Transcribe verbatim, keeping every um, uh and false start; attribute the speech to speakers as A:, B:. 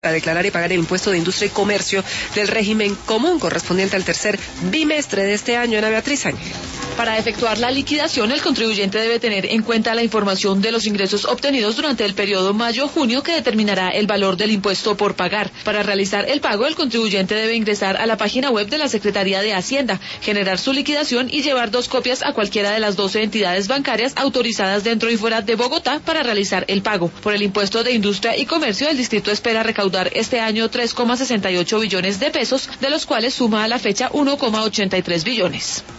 A: Para declarar y pagar el impuesto de industria y comercio del régimen común correspondiente al tercer bimestre de este año. Ana Beatriz Ángel.
B: Para efectuar la liquidación, el contribuyente debe tener en cuenta la información de los ingresos obtenidos durante el periodo mayo-junio, que determinará el valor del impuesto por pagar. Para realizar el pago, el contribuyente debe ingresar a la página web de la Secretaría de Hacienda, generar su liquidación y llevar dos copias a cualquiera de las doce entidades bancarias autorizadas dentro y fuera de Bogotá para realizar el pago. Por el impuesto de industria y comercio, el distrito espera recaudar este año tres coma sesenta y ocho billones de pesos, de los cuales suma a la fecha uno coma ochenta y tres billones.